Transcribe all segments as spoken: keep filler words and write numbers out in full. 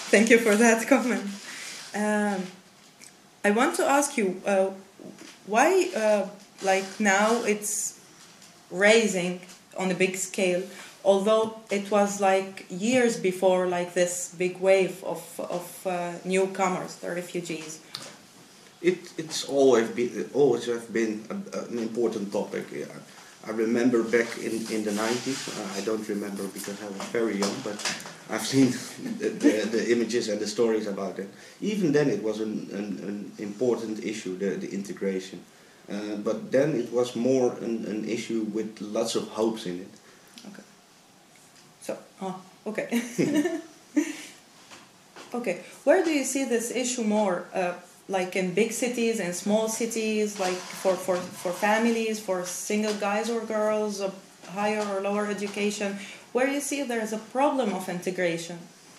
Thank you for that comment. Um, I want to ask you uh, why, uh, like now, it's raising on a big scale, although it was like years before, like this big wave of of uh, newcomers, the refugees. It it's always been it always have been a, an important topic. Yeah. I remember back in, in the nineties. Uh, I don't remember because I was very young, but I've seen the, the, the images and the stories about it. Even then, it was an, an, an important issue, the, the integration. Uh, but then it was more an, an issue with lots of hopes in it. Okay. So, oh, okay. Okay. Where do you see this issue more? Uh, like in big cities, in small cities, like for, for, for families, for single guys or girls, of higher or lower education, where you see there's a problem of integration?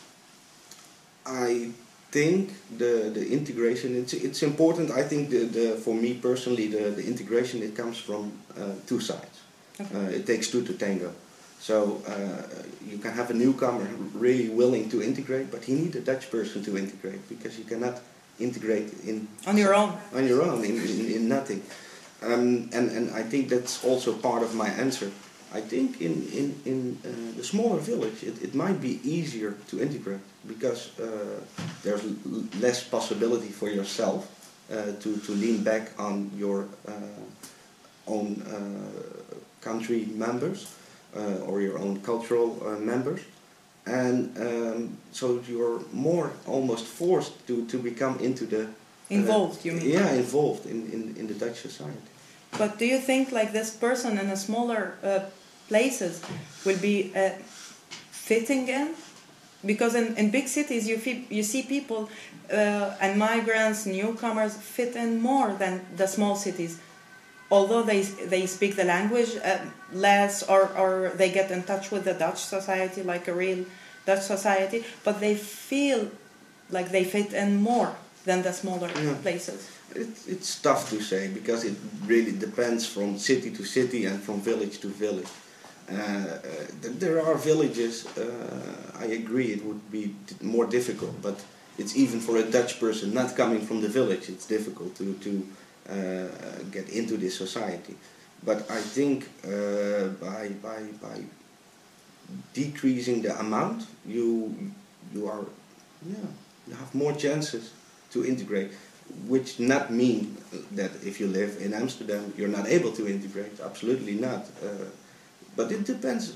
I think the, the integration, it's, it's important. I think the, the, for me personally, the, the integration, it comes from uh, two sides. Okay. Uh, it takes two to tango. So uh, you can have a newcomer really willing to integrate, but he needs a Dutch person to integrate, because you cannot integrate in on your own on your own in, in, in nothing. Um, and, and I think that's also part of my answer. I think in, in, in uh, the smaller village it, it might be easier to integrate, because uh, there's l- less possibility for yourself uh, to, to lean back on your uh, own uh, country members uh, or your own cultural uh, members. And um, so you're more almost forced to, to become into the... Involved, uh, you mean? Yeah, involved in, in, in the Dutch society. But do you think like this person in a smaller uh, places will be uh, fitting in? Because in, in big cities you, fee- you see people uh, and migrants, newcomers fit in more than the small cities. Although they they speak the language uh, less, or, or they get in touch with the Dutch society like a real Dutch society, but they feel like they fit in more than the smaller yeah. places. It, it's tough to say, because it really depends from city to city and from village to village. Uh, uh, there are villages, uh, I agree, it would be more difficult, but it's even for a Dutch person not coming from the village, it's difficult to... to Uh, get into this society. But I think uh, by by by decreasing the amount, you you are yeah you have more chances to integrate, which not mean that if you live in Amsterdam you're not able to integrate. Absolutely not. Uh, but it depends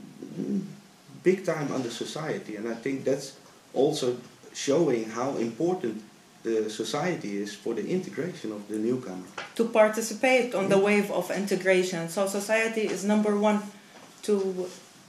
big time on the society, and I think that's also showing how important the society is for the integration of the newcomer. To participate on the wave of integration. So society is number one to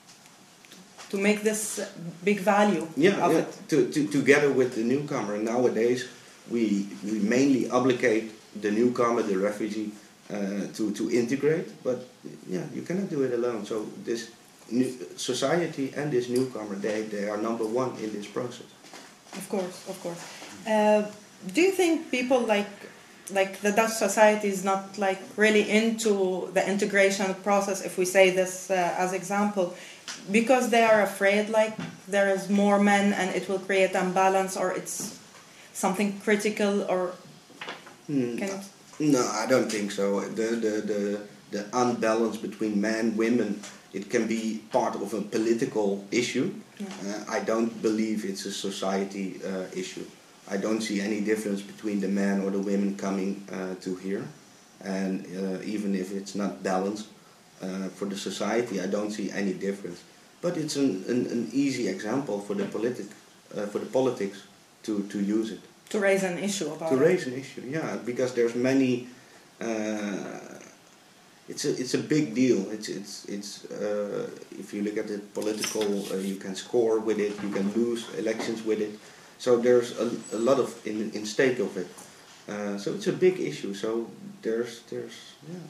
to make this big value yeah, of yeah. it. To, to, together with the newcomer. Nowadays we, we mainly obligate the newcomer, the refugee, uh, to, to integrate, but yeah, you cannot do it alone. So this new society and this newcomer, they, they are number one in this process. Of course, of course. Uh, Do you think people like like the Dutch society is not like really into the integration process, if we say this uh, as example, because they are afraid like there is more men and it will create imbalance, or it's something critical, or hmm. can it... No, I don't think so. The, the the the unbalance between men, women, it can be part of a political issue. Yeah. Uh, I don't believe it's a society uh, issue. I don't see any difference between the men or the women coming uh, to here, and uh, even if it's not balanced uh, for the society, I don't see any difference. But it's an, an, an easy example for the politic, uh, for the politics to, to use it. To raise an issue about to it. To raise an issue, yeah, because there's many. Uh, it's a it's a big deal. It's it's it's. Uh, if you look at the political, uh, you can score with it. You can lose elections with it. So there's a, a lot of in, in stake of it. Uh, so it's a big issue. So there's there's yeah.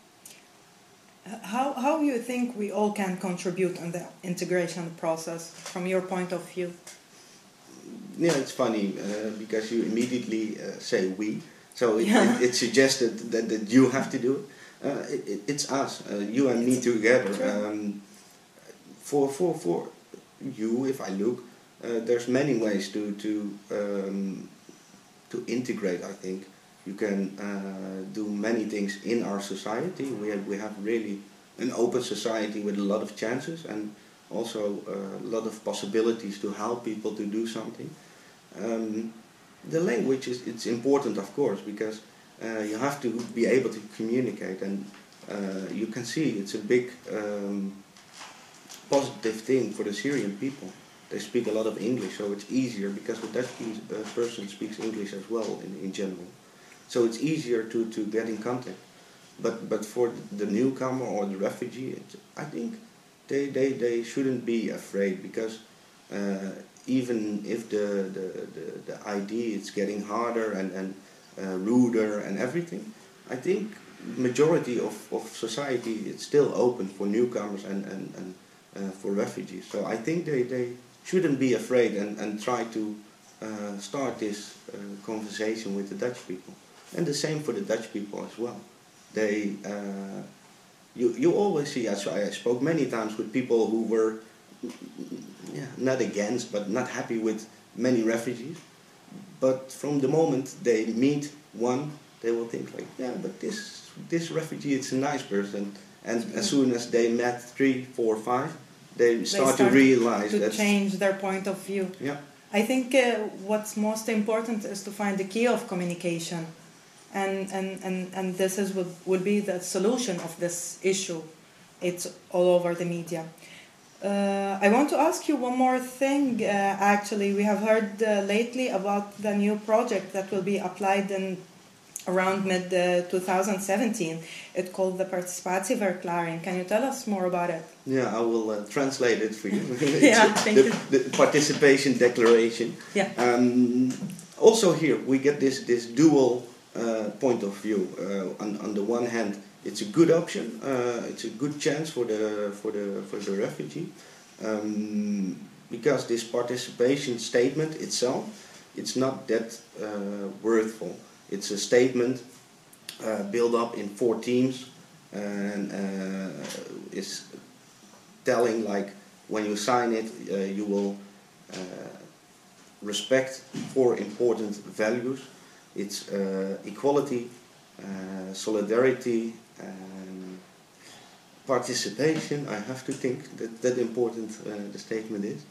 How how do you think we all can contribute in the integration process from your point of view? Yeah, it's funny uh, because you immediately uh, say we. So it, yeah. it, it suggested that, that you have to do it. Uh, it, it it's us, uh, you and me together. Um, for for for you, if I look. uh, there's many ways to to um, to integrate. I think you can uh, do many things in our society. We have, we have really an open society with a lot of chances and also uh, a lot of possibilities to help people to do something. Um, the language is it's important, of course, because uh, you have to be able to communicate, and uh, you can see it's a big um, positive thing for the Syrian people. They speak a lot of English, so it's easier because the Dutch uh, person speaks English as well in, in general. So it's easier to, to get in contact. But but for the newcomer or the refugee, it, I think they, they, they shouldn't be afraid, because uh, even if the, the, the, the I D is getting harder and, and uh, ruder and everything, I think majority of, of society is still open for newcomers and, and, and uh, for refugees. So I think they, they shouldn't be afraid and, and try to uh, start this uh, conversation with the Dutch people. And the same for the Dutch people as well. They, uh, you, you always see, I, I spoke many times with people who were yeah, not against, but not happy with many refugees. But from the moment they meet one, they will think like, yeah, but this, this refugee, it's a nice person. And as soon as they met three, four, five, they start, they start to realize to that... change their point of view. Yeah. I think uh, what's most important is to find the key of communication. And, and, and, and this is what will be the solution of this issue. It's all over the media. Uh, I want to ask you one more thing, uh, actually. We have heard uh, lately about the new project that will be applied in around mid uh, twenty seventeen. It's called the Participatieverklaring. Can you tell us more about it? Yeah, I will uh, translate it for you. Yeah, thank the, you. The participation declaration. Yeah. Um, also here we get this, this dual uh, point of view. Uh, on, on the one hand, it's a good option. Uh, it's a good chance for the for the for the refugee, um, because this participation statement itself, it's not that uh, worthful. It's a statement uh, built up in four teams and uh, is telling, like, when you sign it, uh, you will uh, respect four important values. It's uh, equality, uh, solidarity, and participation. I have to think that that important uh, the statement is.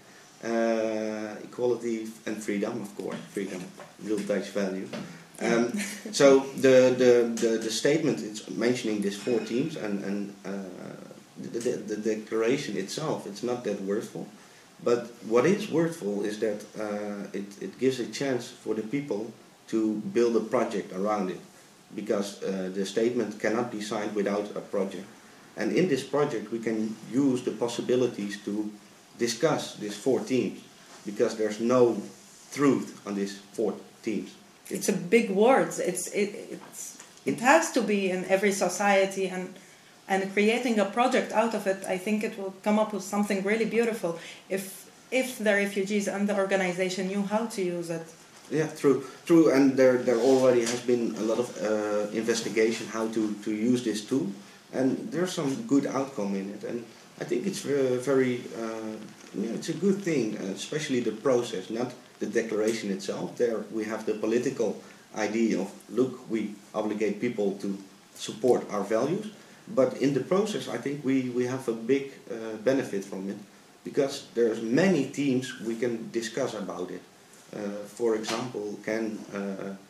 Uh, equality and freedom, of course. Freedom, real Dutch value. Um, so the, the, the, the statement is mentioning these four teams, and, and uh, the, the, the declaration itself, it's not that worthful. But what is worthful is that uh, it, it gives a chance for the people to build a project around it, because uh, the statement cannot be signed without a project. And in this project we can use the possibilities to discuss these four teams, because there's no truth on these four teams. It's a big word. It's it it's it has to be in every society, and and creating a project out of it, I think it will come up with something really beautiful if if the refugees and the organization knew how to use it. Yeah, true, true. And there there already has been a lot of uh, investigation how to to use this tool, and there's some good outcome in it. And I think it's very, very uh, yeah, it's a good thing, especially the process, not the declaration itself. There we have the political idea of, look, we obligate people to support our values, but in the process I think we, we have a big uh, benefit from it, because there's many themes we can discuss about it. Uh, for example, can uh,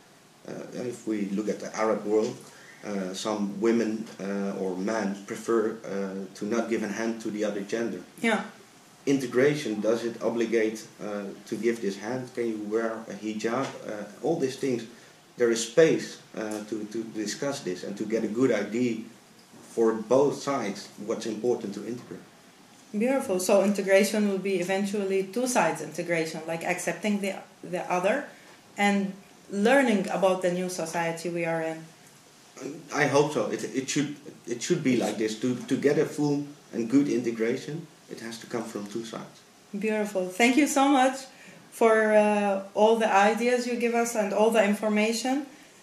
uh, if we look at the Arab world, uh, some women uh, or men prefer uh, to not give a hand to the other gender. Yeah. Integration, does it obligate uh, to give this hand? Can you wear a hijab? Uh, all these things, there is space uh, to, to discuss this and to get a good idea for both sides what's important to integrate. Beautiful. So integration will be eventually two sides integration, like accepting the the other and learning about the new society we are in. I hope so. It, it should it should be like this. To, to get a full and good integration, it has to come from two sides. Beautiful. Thank you so much for uh, all the ideas you give us and all the information.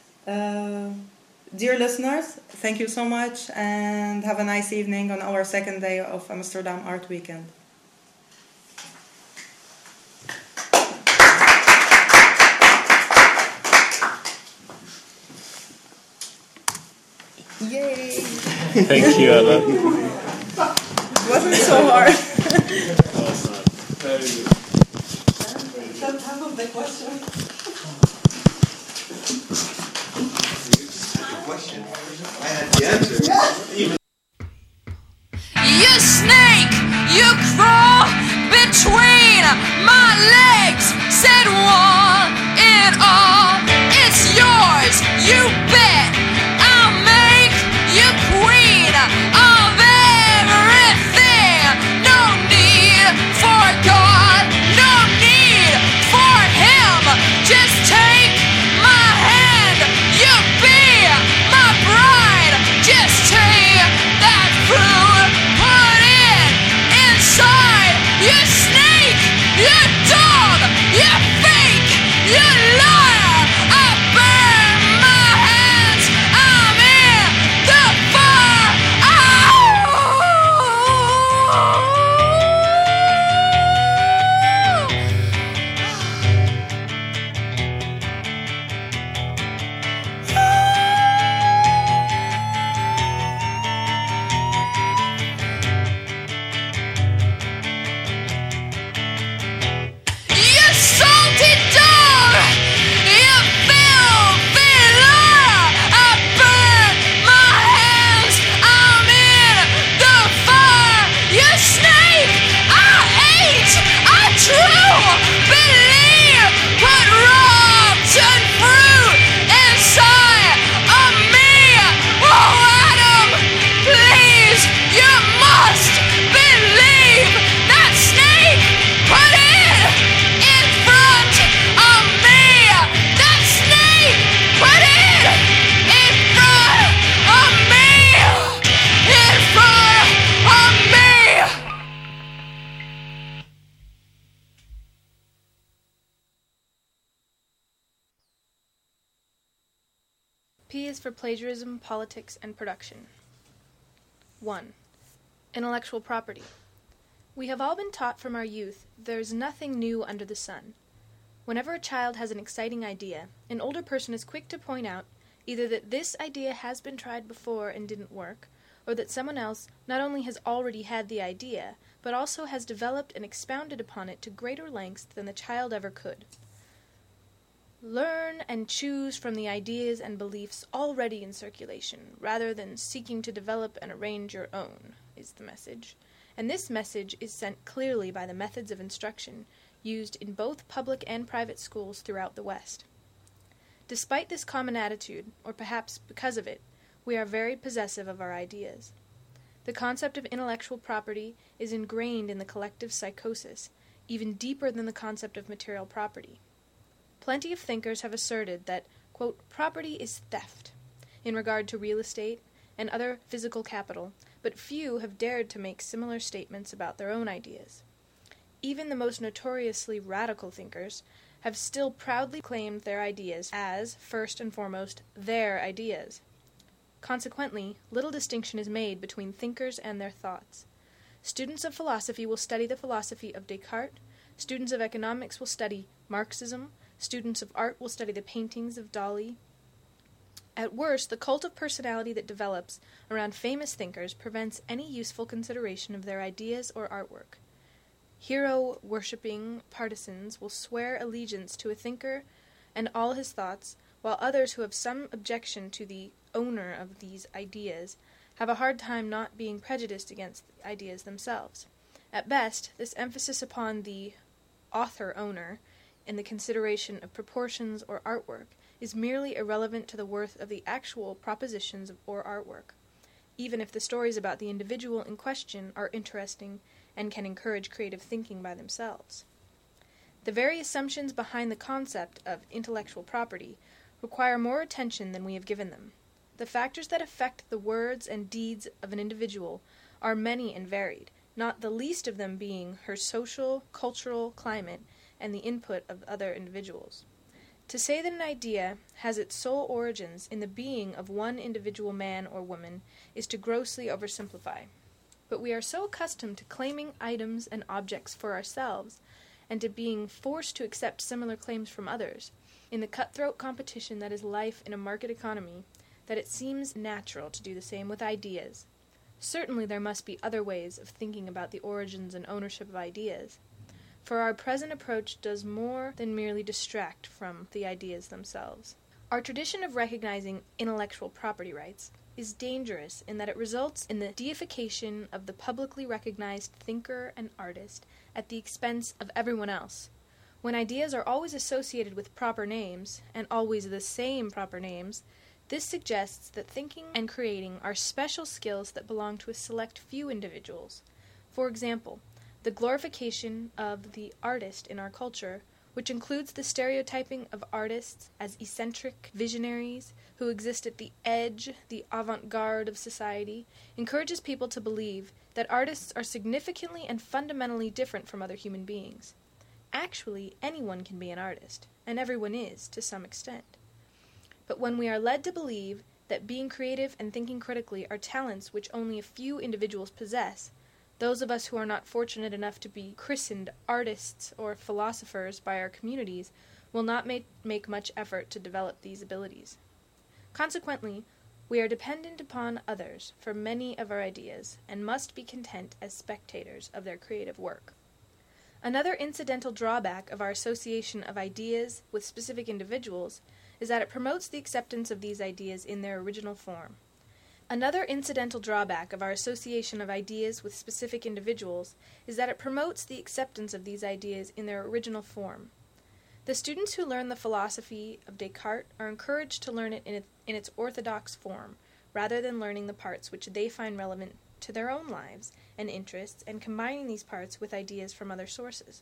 Uh, dear listeners, thank you so much, and have a nice evening on our second day of Amsterdam Art Weekend. Thank you, Ella. It wasn't so hard. Very good. That's half of the question. Question. I had the answer. Even You snake, you crawl between my legs, said one and all. It's yours, you bet. I'll make you queen of everything. No need for God, no need for him. Just take my hand, you be my bride. Just take that fruit, put it inside. You snake, you dog, you fake, you liar. I burn my hands, I'm in the fire. You salty dog! You filthy liar! I burn my hands, I'm in the fire! You snake! I hate! I true believe! Put rotten fruit inside of me! Oh, Adam, please, you must believe that snake! Put it in front of me! That snake! Put it in front of me! In front of me! P is for plagiarism, politics, and production. one. Intellectual property. We have all been taught from our youth there is nothing new under the sun. Whenever a child has an exciting idea, an older person is quick to point out either that this idea has been tried before and didn't work, or that someone else not only has already had the idea, but also has developed and expounded upon it to greater lengths than the child ever could. Learn and choose from the ideas and beliefs already in circulation, rather than seeking to develop and arrange your own, is the message. And this message is sent clearly by the methods of instruction used in both public and private schools throughout the West. Despite this common attitude, or perhaps because of it, we are very possessive of our ideas. The concept of intellectual property is ingrained in the collective psychosis, even deeper than the concept of material property. Plenty of thinkers have asserted that, quote, property is theft, in regard to real estate and other physical capital, but few have dared to make similar statements about their own ideas. Even the most notoriously radical thinkers have still proudly claimed their ideas as, first and foremost, their ideas. Consequently, little distinction is made between thinkers and their thoughts. Students of philosophy will study the philosophy of Descartes, students of economics will study Marxism, students of art will study the paintings of Dali. At worst, the cult of personality that develops around famous thinkers prevents any useful consideration of their ideas or artwork. Hero-worshipping partisans will swear allegiance to a thinker and all his thoughts, while others who have some objection to the owner of these ideas have a hard time not being prejudiced against the ideas themselves. At best, this emphasis upon the author-owner in the consideration of proportions or artwork is merely irrelevant to the worth of the actual propositions or artwork, even if the stories about the individual in question are interesting and can encourage creative thinking by themselves. The very assumptions behind the concept of intellectual property require more attention than we have given them. The factors that affect the words and deeds of an individual are many and varied, not the least of them being her social, cultural climate, and the input of other individuals. To say that an idea has its sole origins in the being of one individual man or woman is to grossly oversimplify. But we are so accustomed to claiming items and objects for ourselves, and to being forced to accept similar claims from others, in the cutthroat competition that is life in a market economy, that it seems natural to do the same with ideas. Certainly there must be other ways of thinking about the origins and ownership of ideas, for our present approach does more than merely distract from the ideas themselves. Our tradition of recognizing intellectual property rights is dangerous in that it results in the deification of the publicly recognized thinker and artist at the expense of everyone else. When ideas are always associated with proper names, and always the same proper names, this suggests that thinking and creating are special skills that belong to a select few individuals. For example, the glorification of the artist in our culture, which includes the stereotyping of artists as eccentric visionaries who exist at the edge, the avant-garde of society, encourages people to believe that artists are significantly and fundamentally different from other human beings. Actually, anyone can be an artist, and everyone is, to some extent. But when we are led to believe that being creative and thinking critically are talents which only a few individuals possess, those of us who are not fortunate enough to be christened artists or philosophers by our communities will not make, make much effort to develop these abilities. Consequently, we are dependent upon others for many of our ideas, and must be content as spectators of their creative work. Another incidental drawback of our association of ideas with specific individuals is that it promotes the acceptance of these ideas in their original form. Another incidental drawback of our association of ideas with specific individuals is that it promotes the acceptance of these ideas in their original form. The students who learn the philosophy of Descartes are encouraged to learn it in, it in its orthodox form, rather than learning the parts which they find relevant to their own lives and interests, and combining these parts with ideas from other sources.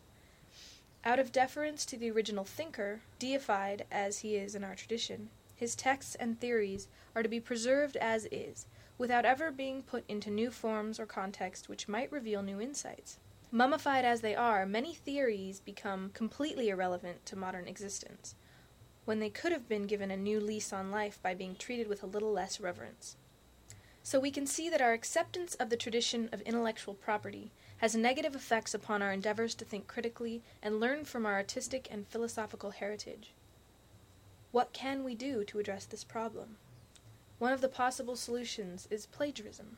Out of deference to the original thinker, deified as he is in our tradition, his texts and theories are to be preserved as is, without ever being put into new forms or context which might reveal new insights. Mummified as they are, many theories become completely irrelevant to modern existence, when they could have been given a new lease on life by being treated with a little less reverence. So we can see that our acceptance of the tradition of intellectual property has negative effects upon our endeavors to think critically and learn from our artistic and philosophical heritage. What can we do to address this problem? One of the possible solutions is plagiarism.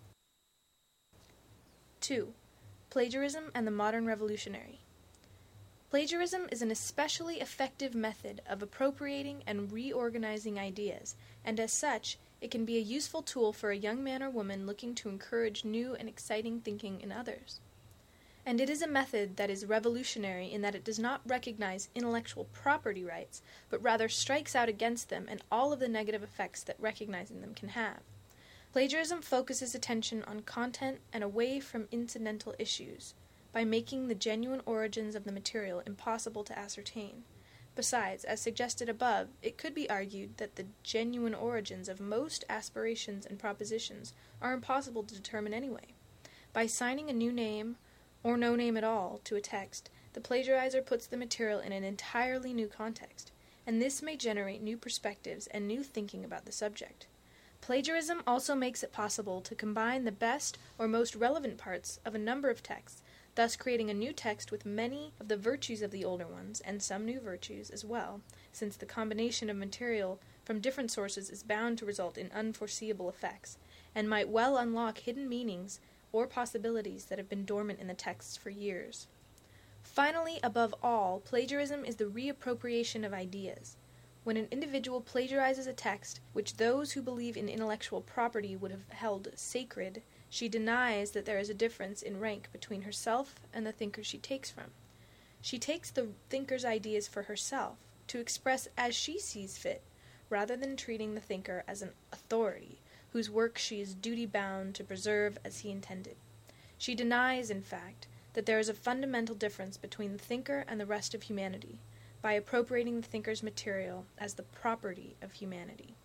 two. Plagiarism and the modern revolutionary. Plagiarism is an especially effective method of appropriating and reorganizing ideas, and as such, it can be a useful tool for a young man or woman looking to encourage new and exciting thinking in others. And it is a method that is revolutionary in that it does not recognize intellectual property rights, but rather strikes out against them and all of the negative effects that recognizing them can have. Plagiarism focuses attention on content and away from incidental issues, by making the genuine origins of the material impossible to ascertain. Besides, as suggested above, it could be argued that the genuine origins of most aspirations and propositions are impossible to determine anyway. By assigning a new name, or no name at all, to a text, the plagiarizer puts the material in an entirely new context, and this may generate new perspectives and new thinking about the subject. Plagiarism also makes it possible to combine the best or most relevant parts of a number of texts, thus creating a new text with many of the virtues of the older ones, and some new virtues as well, since the combination of material from different sources is bound to result in unforeseeable effects, and might well unlock hidden meanings or possibilities that have been dormant in the texts for years. Finally, above all, plagiarism is the reappropriation of ideas. When an individual plagiarizes a text which those who believe in intellectual property would have held sacred, she denies that there is a difference in rank between herself and the thinker she takes from. She takes the thinker's ideas for herself, to express as she sees fit, rather than treating the thinker as an authority, whose work she is duty-bound to preserve as he intended. She denies, in fact, that there is a fundamental difference between the thinker and the rest of humanity, by appropriating the thinker's material as the property of humanity.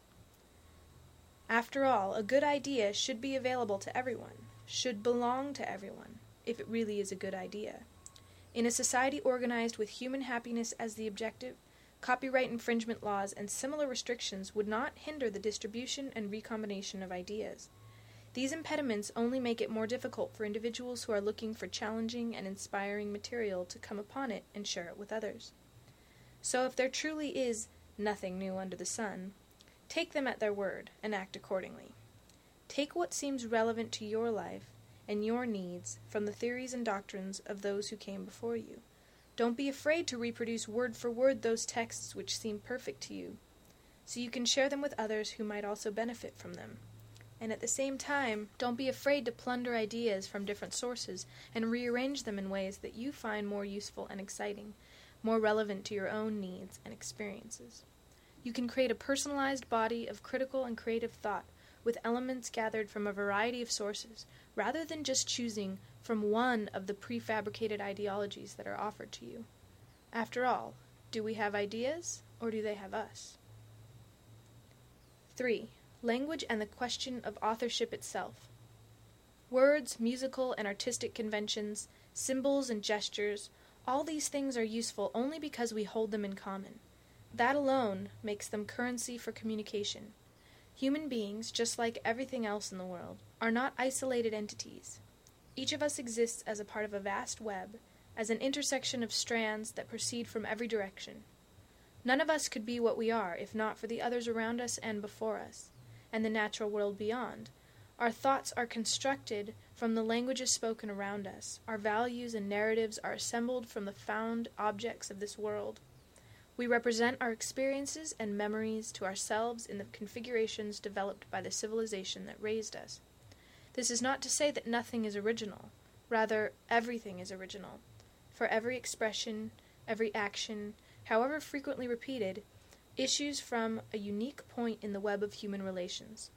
After all, a good idea should be available to everyone, should belong to everyone, if it really is a good idea. In a society organized with human happiness as the objective, copyright infringement laws and similar restrictions would not hinder the distribution and recombination of ideas. These impediments only make it more difficult for individuals who are looking for challenging and inspiring material to come upon it and share it with others. So if there truly is nothing new under the sun, Take them at their word and act accordingly. Take what seems relevant to your life and your needs from the theories and doctrines of those who came before you. Don't be afraid to reproduce word for word those texts which seem perfect to you, so you can share them with others who might also benefit from them. And at the same time, don't be afraid to plunder ideas from different sources and rearrange them in ways that you find more useful and exciting, more relevant to your own needs and experiences. You can create a personalized body of critical and creative thought with elements gathered from a variety of sources, rather than just choosing from one of the prefabricated ideologies that are offered to you. After all, do we have ideas, or do they have us? three. Language and the question of authorship itself. Words, musical and artistic conventions, symbols and gestures, all these things are useful only because we hold them in common. That alone makes them currency for communication. Human beings, just like everything else in the world, are not isolated entities. Each of us exists as a part of a vast web, as an intersection of strands that proceed from every direction. None of us could be what we are if not for the others around us and before us, and the natural world beyond. Our thoughts are constructed from the languages spoken around us. Our values and narratives are assembled from the found objects of this world. We represent our experiences and memories to ourselves in the configurations developed by the civilization that raised us. This is not to say that nothing is original. Rather, everything is original. For every expression, every action, however frequently repeated, issues from a unique point in the web of human relations.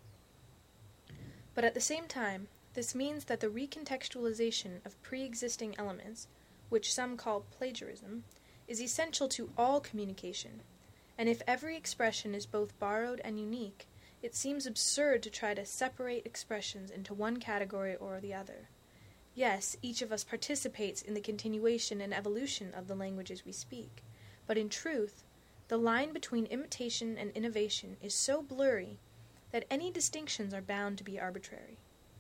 But at the same time, this means that the recontextualization of pre-existing elements, which some call plagiarism, is essential to all communication, and if every expression is both borrowed and unique, it seems absurd to try to separate expressions into one category or the other. Yes, each of us participates in the continuation and evolution of the languages we speak, but in truth, the line between imitation and innovation is so blurry that any distinctions are bound to be arbitrary.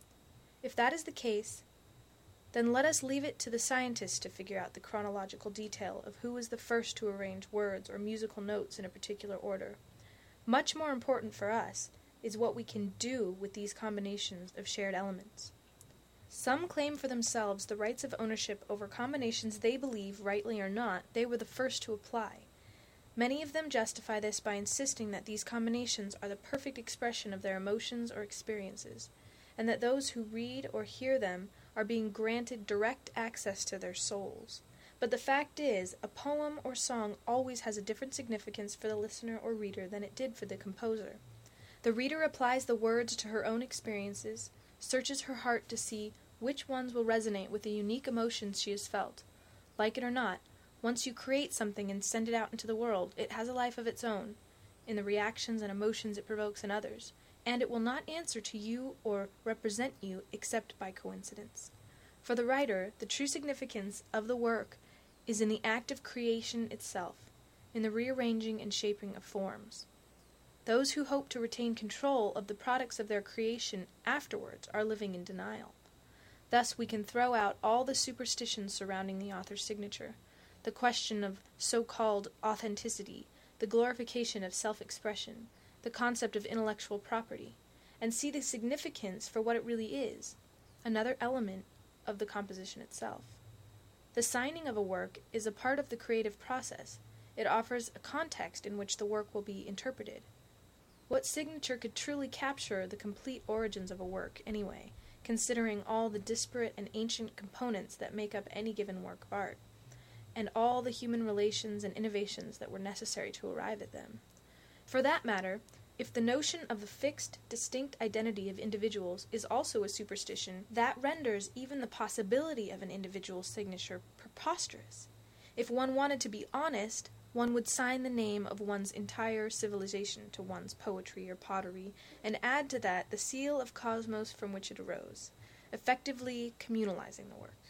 If that is the case, then let us leave it to the scientists to figure out the chronological detail of who was the first to arrange words or musical notes in a particular order. Much more important for us is what we can do with these combinations of shared elements. Some claim for themselves the rights of ownership over combinations they believe, rightly or not, they were the first to apply. Many of them justify this by insisting that these combinations are the perfect expression of their emotions or experiences, and that those who read or hear them are being granted direct access to their souls. But the fact is, a poem or song always has a different significance for the listener or reader than it did for the composer. The reader applies the words to her own experiences, searches her heart to see which ones will resonate with the unique emotions she has felt. Like it or not, once you create something and send it out into the world, it has a life of its own, in the reactions and emotions it provokes in others, and it will not answer to you or represent you except by coincidence. For the writer, the true significance of the work is in the act of creation itself, in the rearranging and shaping of forms. Those who hope to retain control of the products of their creation afterwards are living in denial. Thus we can throw out all the superstitions surrounding the author's signature, the question of so-called authenticity, the glorification of self-expression, the concept of intellectual property, and see the significance for what it really is, another element of the composition itself. The signing of a work is a part of the creative process. It offers a context in which the work will be interpreted. What signature could truly capture the complete origins of a work, anyway, considering all the disparate and ancient components that make up any given work of art, and all the human relations and innovations that were necessary to arrive at them? For that matter, if the notion of the fixed, distinct identity of individuals is also a superstition, that renders even the possibility of an individual signature preposterous. If one wanted to be honest, one would sign the name of one's entire civilization to one's poetry or pottery, and add to that the seal of cosmos from which it arose, effectively communalizing the work.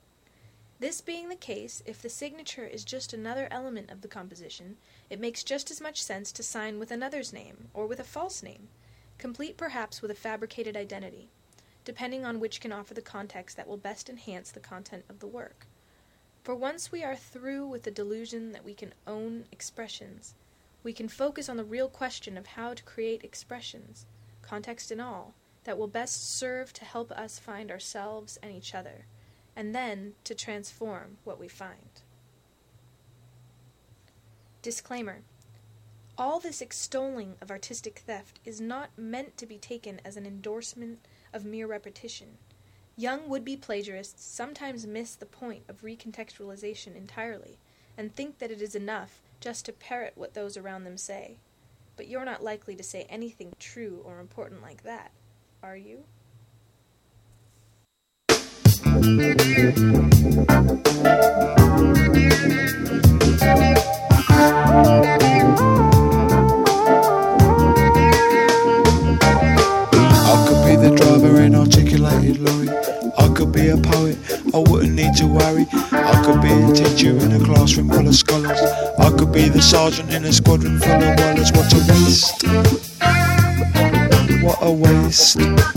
This being the case, if the signature is just another element of the composition, it makes just as much sense to sign with another's name, or with a false name, complete perhaps with a fabricated identity, depending on which can offer the context that will best enhance the content of the work. For once we are through with the delusion that we can own expressions, we can focus on the real question of how to create expressions, context and all, that will best serve to help us find ourselves and each other, and then to transform what we find. Disclaimer. All this extolling of artistic theft is not meant to be taken as an endorsement of mere repetition. Young would-be plagiarists sometimes miss the point of recontextualization entirely, and think that it is enough just to parrot what those around them say. But you're not likely to say anything true or important like that, are you? I could be the driver in articulated lorry. I could be a poet, I wouldn't need to worry. I could be a teacher in a classroom full of scholars. I could be the sergeant in a squadron full of wallers. What a waste. What a waste.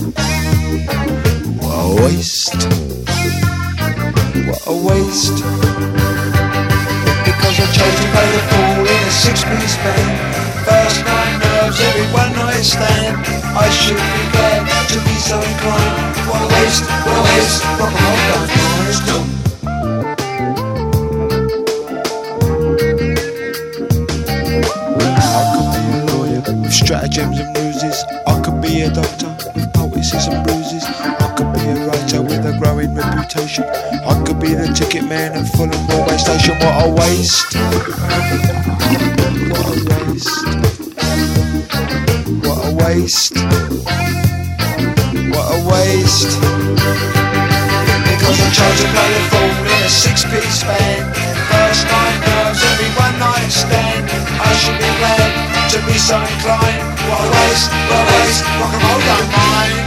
What a waste. What a waste. Because I chose to play the fool in a six-piece band. First night nerves, every one night stand. I should be glad to be so inclined. What a waste, what a waste, rock and roll don't mind. I could be a lawyer with stratagems and ruses. I could be a doctor with poultices and bruises. I could be a writer with a growing reputation. I could be the ticket man at Fulham railway station. What a waste. What a waste. What a waste. What a waste. Because I chose to play the fool in a six-piece band. First night nerves, every one night stand. I should be glad to be so inclined. What a waste, what a waste, rock and roll don't mind.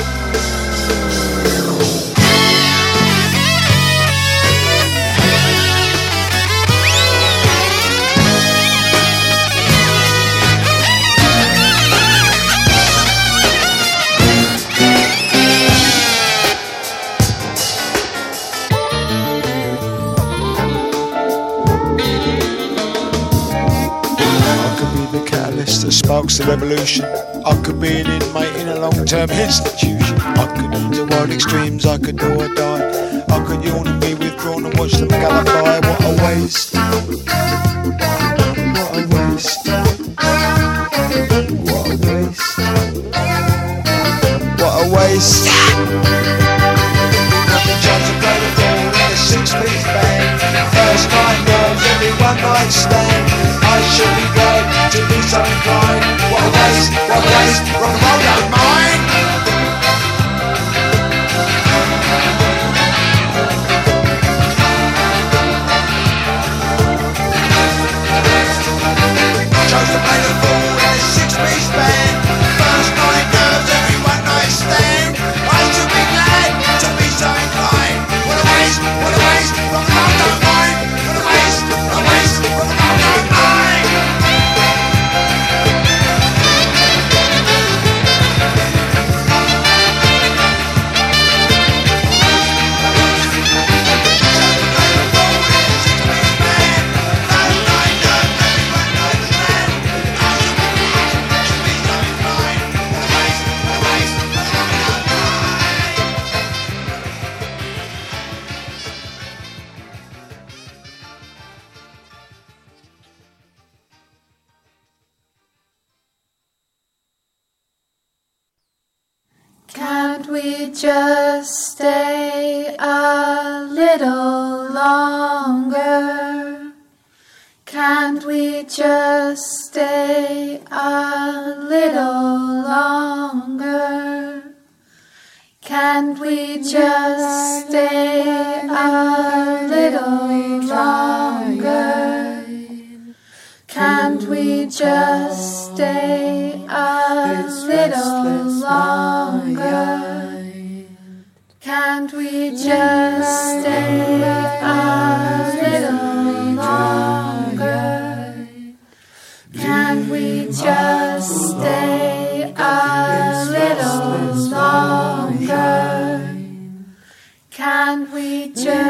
That sparks the revolution. I could be an inmate in a long-term institution. I could enter wild extremes, I could do or die. I could yawn and be withdrawn and watch them gallify. What a waste. What a waste. What a waste. What a waste. Nothing chance to play the fool in a six-piece band. First night nerves, every one night stand. I should be glad to be so inclined. What a waste, what a waste, rock and roll don't mind. Chose to play the fool in a six-piece band. First night nerves, every one night stand. I should be glad to be so inclined. What a waste, what a waste, rock and roll don't mind. What a waste, what a waste, rock and roll don't mind. Can't we just stay a little longer? Can't we just stay a little longer? Can't we just stay a little longer? Can't we just stay a little longer? Can't we just stay a little longer? Can't we just stay a little longer? Can't we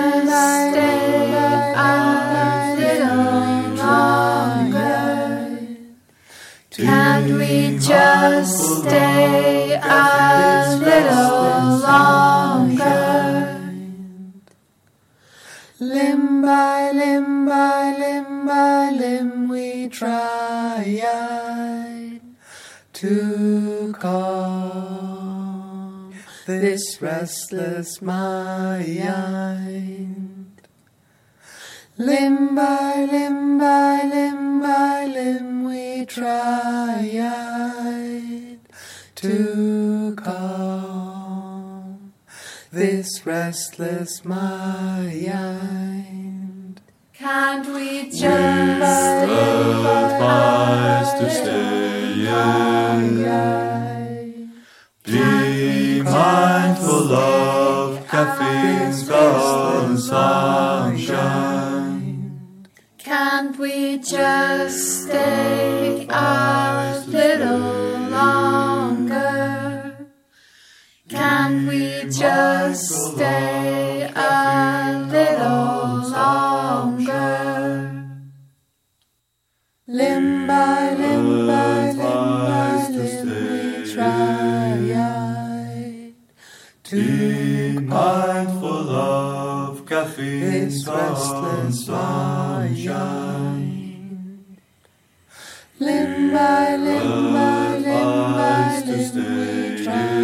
just stay a little longer? Can't we just stay a little longer? Limb by limb by limb by limb we tried to calm this restless mind. Limb by limb by limb by limb we tried to calm this restless mind. Can't we just advise to stay in? Be mindful of caffeine's golden sunshine. Can't we just stay a little longer? Can't we just stay a little longer? Limb by limb by limb by limb we tried to Be mindful of caffeine's golden sunshine. Limb by limb by limb by limb we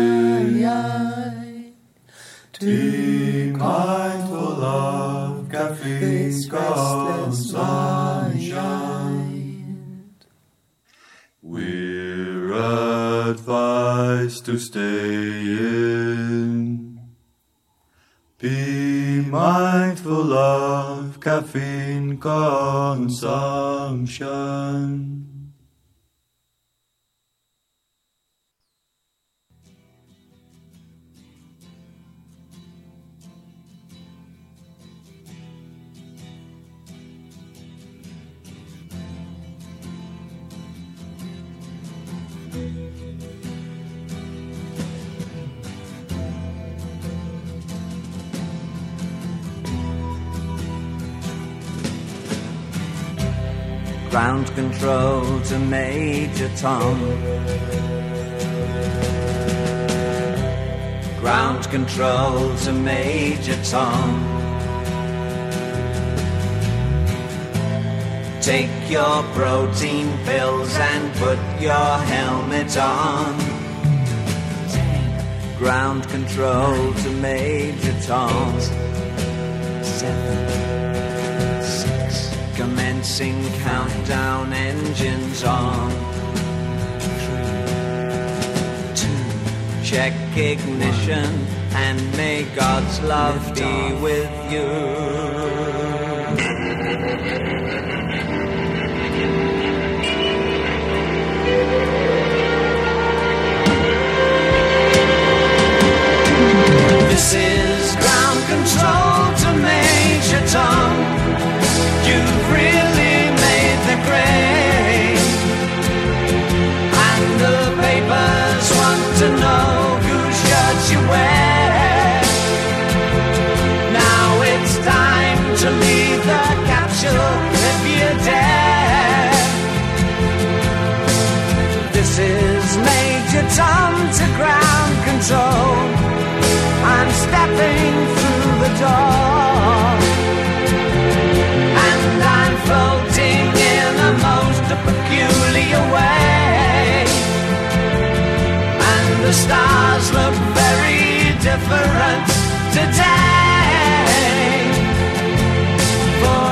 tried Be mindful of caffeine's golden sunshine. We're advised to stay in. Be mindful of caffeine consumption. Ground control to Major Tom. Ground control to Major Tom. Take your protein pills and put your helmet on. Ground control to Major Tom. Seven. Commencing countdown, engines on. Three, two, check ignition, and may God's love be with you. This is ground control to Major Tom. You've really made the grade, and the papers want to know whose shirt you wear. Now it's time to leave the capsule if you dare. This is Major Tom to ground control. I'm stepping through the door, and I'm floating in a most peculiar way, and the stars look very different today. For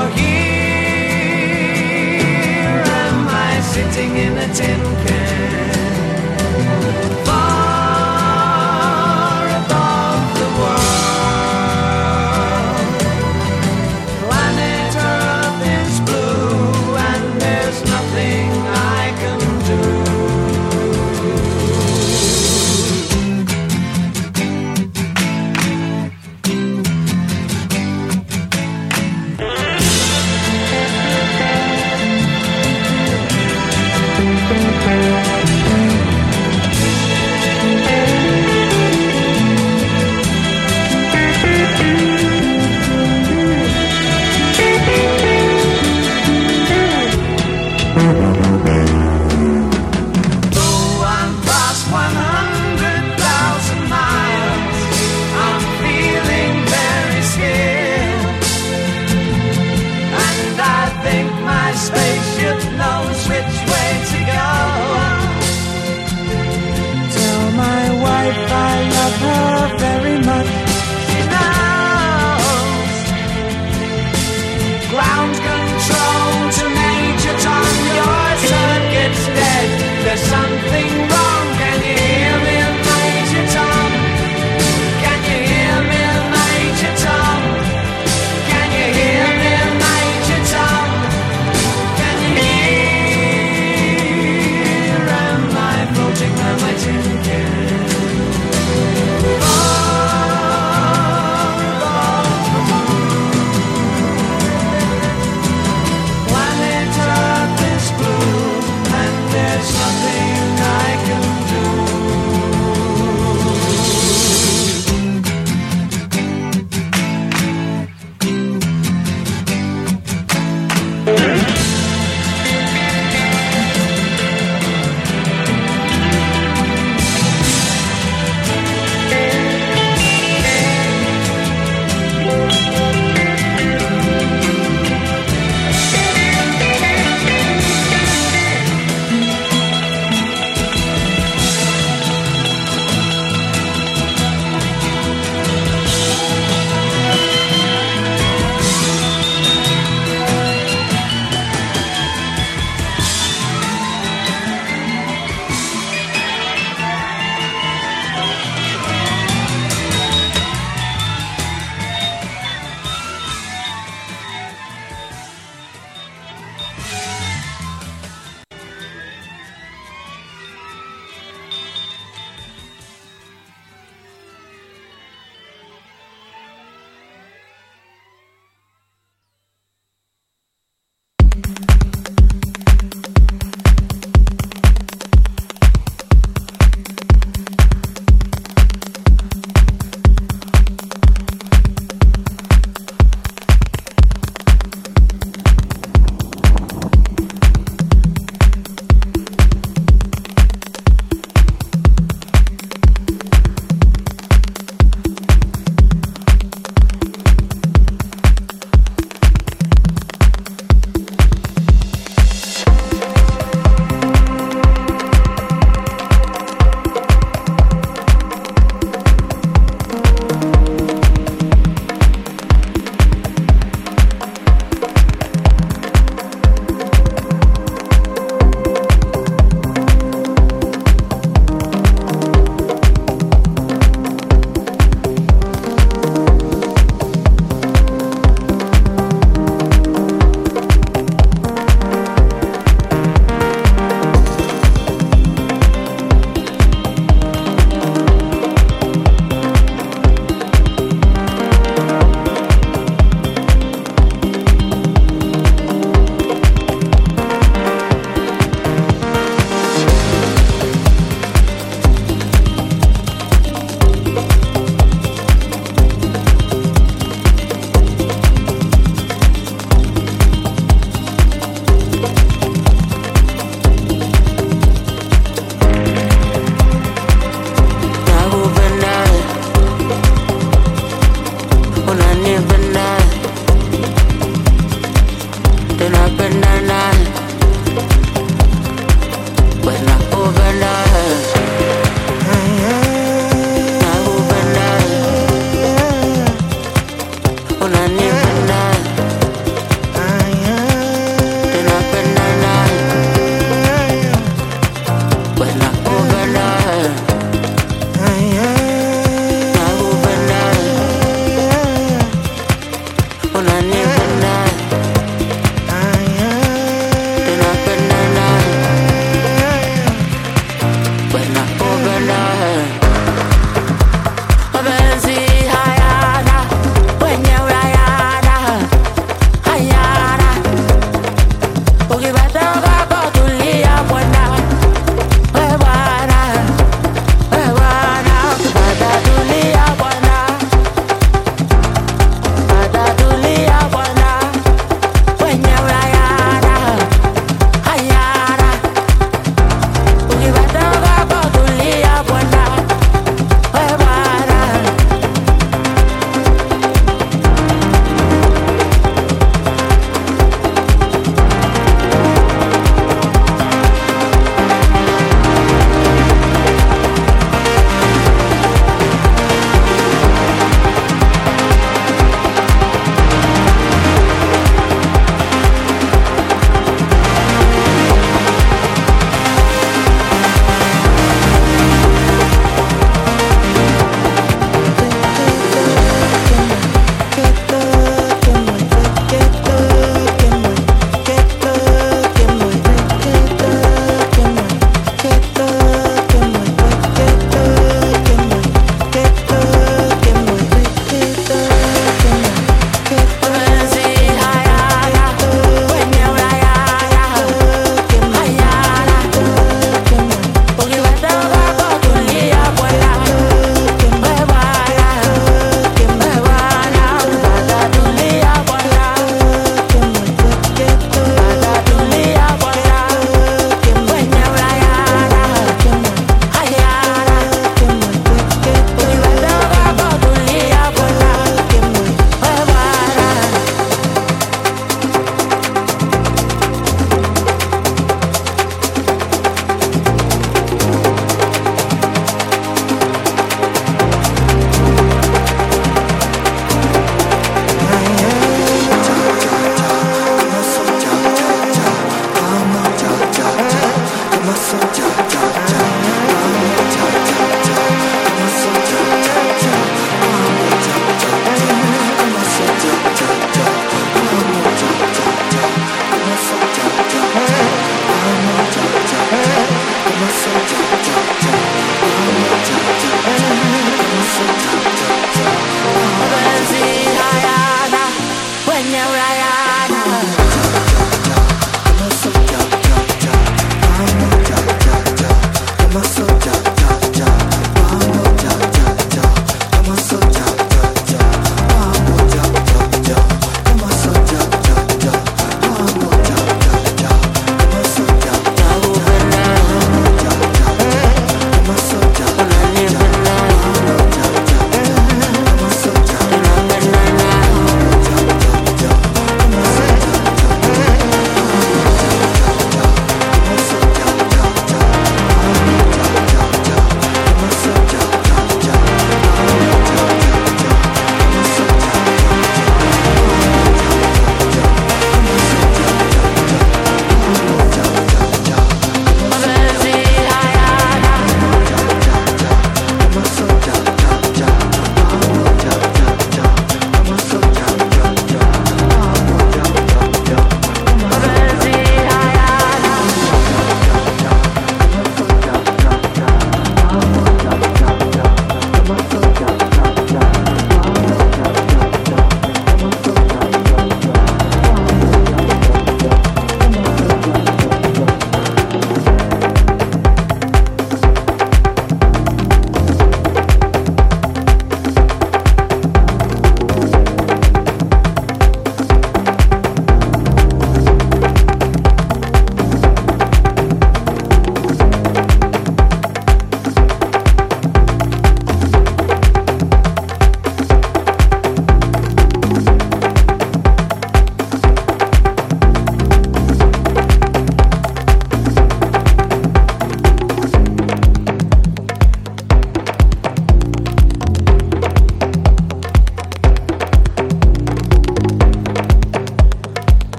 here am I sitting in a tin can, far above the world. Planet Earth is blue, and there's nothing I can do.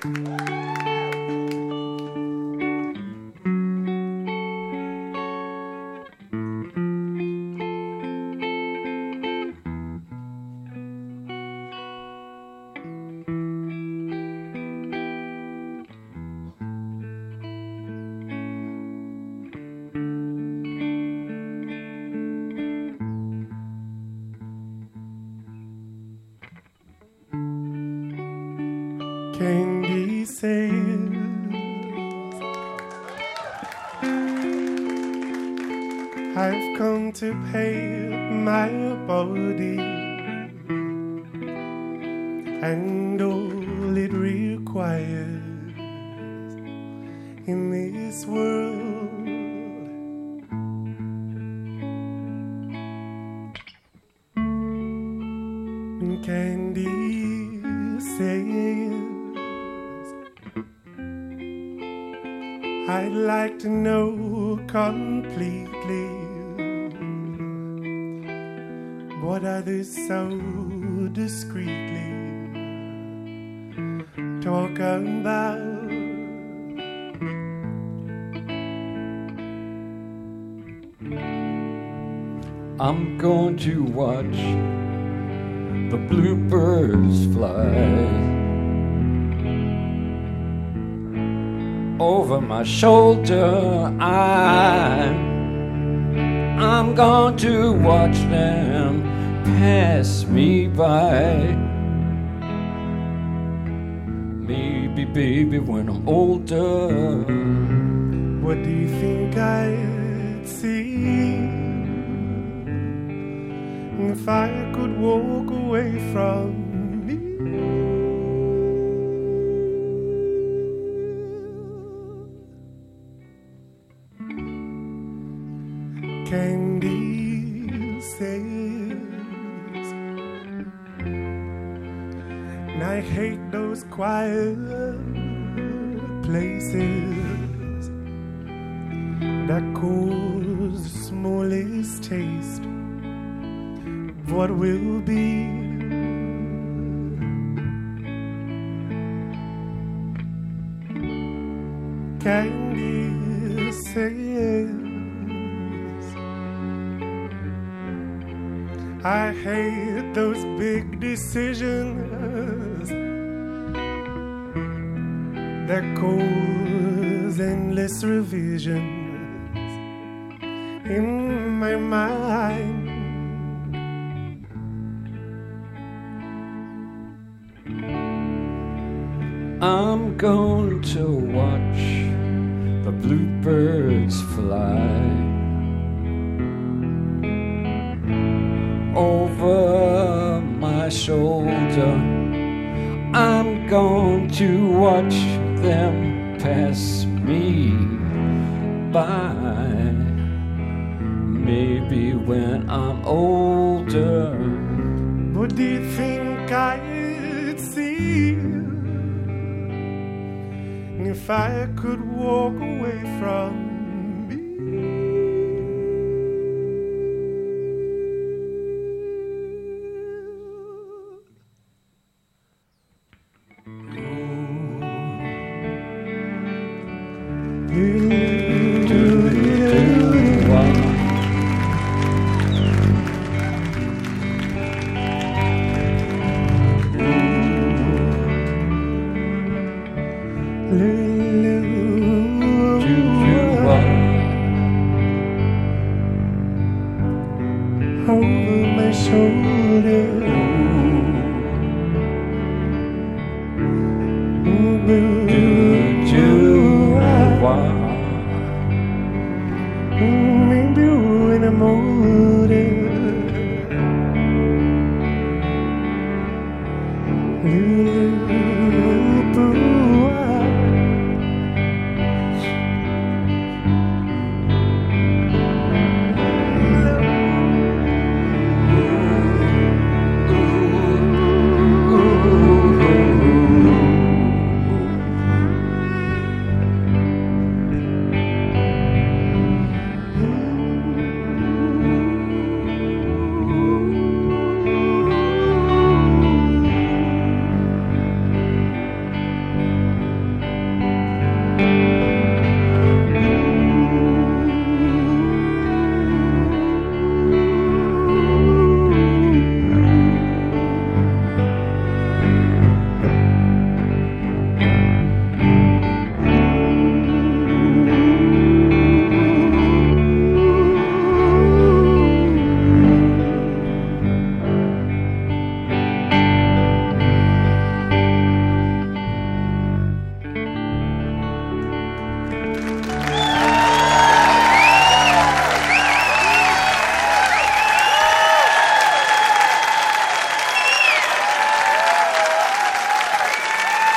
Candy says I've come to pay my body and all it requires in this world. Candy says I'd like to know completely what others so discreetly talk about. I'm going to watch the bluebirds fly over my shoulder. I'm, I'm going to watch them pass me by. Maybe, baby, when I'm older, what do you think I'd see if I could walk away from me? Candy says, and I hate those quiet places that cause the smallest taste of what will be. Candy says, I hate those big decisions that cause endless revisions in my mind. I'm going to watch the bluebirds fly over my shoulder. I'm going to watch them pass me by. Maybe when I'm older, what do you think I'd see if I could walk away from over my shoulder? Maybe when I'm older,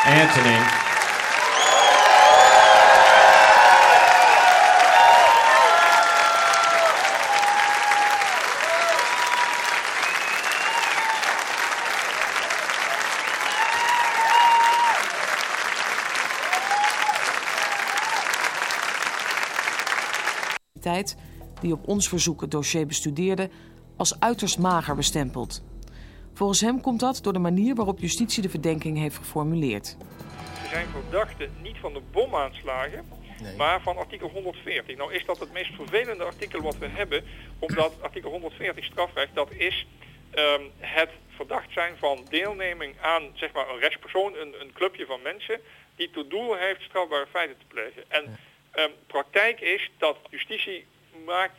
Anthony. Die op ons verzoek het dossier bestudeerde, als uiterst mager bestempeld. Volgens hem komt dat door de manier waarop justitie de verdenking heeft geformuleerd. Ze zijn verdachten niet van de bomaanslagen, nee. maar van artikel honderdveertig. Nou is dat het meest vervelende artikel wat we hebben, omdat artikel honderdveertig strafrecht, dat is um, het verdacht zijn van deelneming aan zeg maar, een rechtspersoon, een, een clubje van mensen, die tot doel heeft strafbare feiten te plegen. En ja. Um, praktijk is dat justitie maakt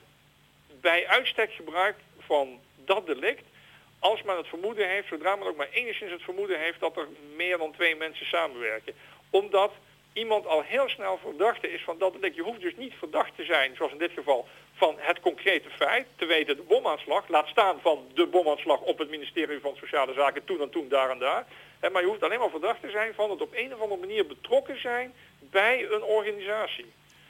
bij uitstek gebruik van dat delict als men het vermoeden heeft, zodra men ook maar enigszins het vermoeden heeft dat er meer dan twee mensen samenwerken. Omdat iemand al heel snel verdachte is van dat delict. Je hoeft dus niet verdacht te zijn, zoals in dit geval, van het concrete feit, te weten de bomaanslag, laat staan van de bomaanslag op het ministerie van Sociale Zaken toen en toen, daar en daar. Maar je hoeft alleen maar verdacht te zijn van het op een of andere manier betrokken zijn bij een organisatie.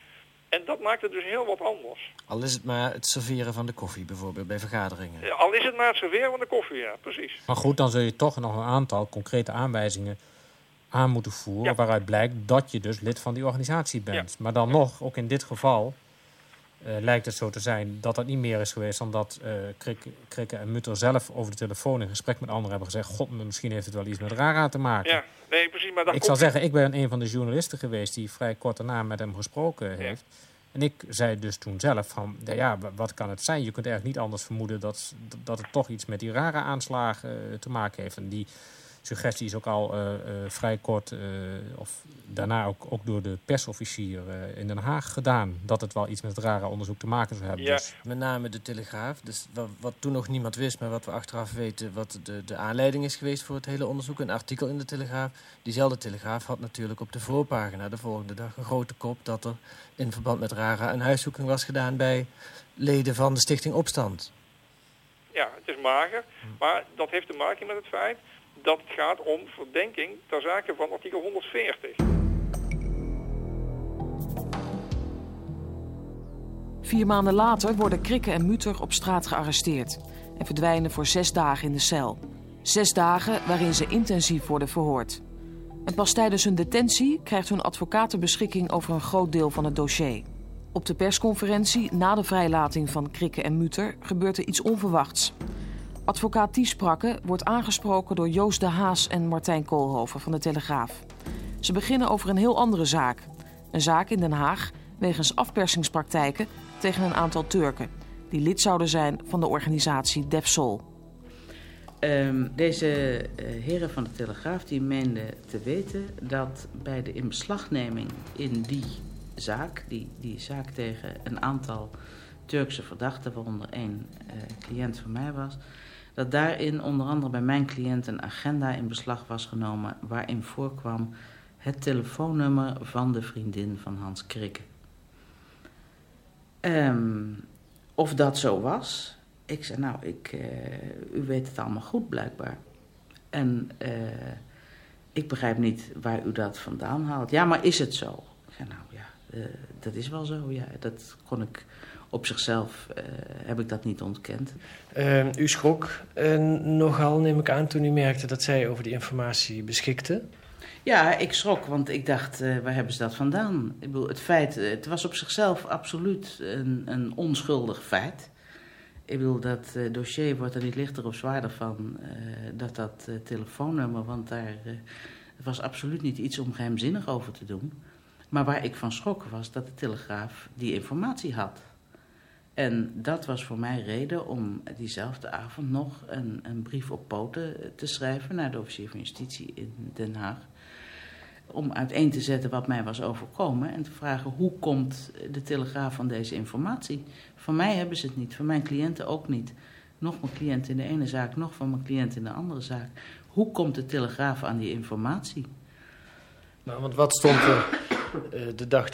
En dat maakt het dus heel wat anders. Al is het maar het serveren van de koffie bijvoorbeeld bij vergaderingen. Ja, al is het maar het serveren van de koffie, ja, precies. Maar goed, dan zul je toch nog een aantal concrete aanwijzingen aan moeten voeren, ja. waaruit blijkt dat je dus lid van die organisatie bent. Ja. Maar dan ja. nog, ook in dit geval, uh, lijkt het zo te zijn dat dat niet meer is geweest dan dat uh, Krikke, Krikke en Mutter zelf over de telefoon in gesprek met anderen hebben gezegd, god, misschien heeft het wel iets met Rara te maken. Ja, nee, precies. Maar dat ik zal zeggen, ik ben een van de journalisten geweest die vrij kort daarna met hem gesproken heeft. Ja. En ik zei dus toen zelf van, ja, wat kan het zijn? Je kunt eigenlijk niet anders vermoeden dat, dat het toch iets met die rare aanslagen uh, te maken heeft. En die suggestie is ook al uh, uh, vrij kort, uh, of daarna ook, ook door de persofficier uh, in Den Haag gedaan. Dat het wel iets met het rare onderzoek te maken zou hebben. Ja. Dus met name de Telegraaf, dus wat, wat toen nog niemand wist, maar wat we achteraf weten, wat de, de aanleiding is geweest voor het hele onderzoek. Een artikel in de Telegraaf. Diezelfde Telegraaf had natuurlijk op de voorpagina de volgende dag een grote kop dat er in verband met Rara een huiszoeking was gedaan bij leden van de Stichting Opstand. Ja, het is mager, maar dat heeft te maken met het feit dat het gaat om verdenking ter zake van artikel honderdveertig. Vier maanden later worden Krikke en Mutter op straat gearresteerd en verdwijnen voor zes dagen in de cel. Zes dagen waarin ze intensief worden verhoord. En pas tijdens hun detentie krijgt hun advocaat de beschikking over een groot deel van het dossier. Op de persconferentie na de vrijlating van Krikke en Mutter gebeurt er iets onverwachts. Advocaat Ties Sprakke wordt aangesproken door Joost de Haas en Martijn Koolhoven van de Telegraaf. Ze beginnen over een heel andere zaak. Een zaak in Den Haag wegens afpersingspraktijken tegen een aantal Turken die lid zouden zijn van de organisatie Defsol. Um, deze uh, heren van de Telegraaf die meenden te weten dat bij de inbeslagneming in die zaak, die, die zaak tegen een aantal Turkse verdachten, waaronder één uh, cliënt van mij was, dat daarin onder andere bij mijn cliënt een agenda in beslag was genomen waarin voorkwam het telefoonnummer van de vriendin van Hans Krikke. Um, of dat zo was? Ik zei, nou, ik, uh, u weet het allemaal goed blijkbaar. En uh, ik begrijp niet waar u dat vandaan haalt. Ja, maar is het zo? Ik zei, nou ja, uh, dat is wel zo. Ja, dat kon ik op zichzelf, uh, heb ik dat niet ontkend. Uh, u schrok uh, nogal, neem ik aan, toen u merkte dat zij over die informatie beschikte. Ja, ik schrok, want ik dacht, uh, waar hebben ze dat vandaan? Ik bedoel, het feit, uh, het was op zichzelf absoluut een, een onschuldig feit. Ik bedoel, dat uh, dossier wordt er niet lichter of zwaarder van uh, dat dat uh, telefoonnummer, want daar uh, was absoluut niet iets om geheimzinnig over te doen. Maar waar ik van schrok was dat de Telegraaf die informatie had. En dat was voor mij reden om diezelfde avond nog een, een brief op poten te schrijven naar de officier van justitie in Den Haag. Om uiteen te zetten wat mij was overkomen en te vragen hoe komt de Telegraaf aan deze informatie. Van mij hebben ze het niet, van mijn cliënten ook niet. Nog mijn cliënt in de ene zaak, nog van mijn cliënt in de andere zaak. Hoe komt de Telegraaf aan die informatie? Nou, want wat stond er uh, de dag